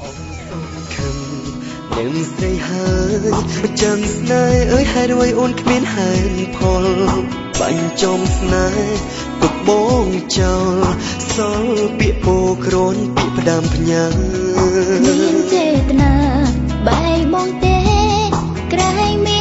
នឹងស្រីហើយចាំស្នេហ៍អើយហេតុអ្វីអូនគ្មានហេតុផលបាញ់ចំស្នេហ៍ទុកបងចោលសល់ពាក្យពោក្រនពាក្យផ្ដាំផ្ញើមានចេតនាបែកបងទេក្រែង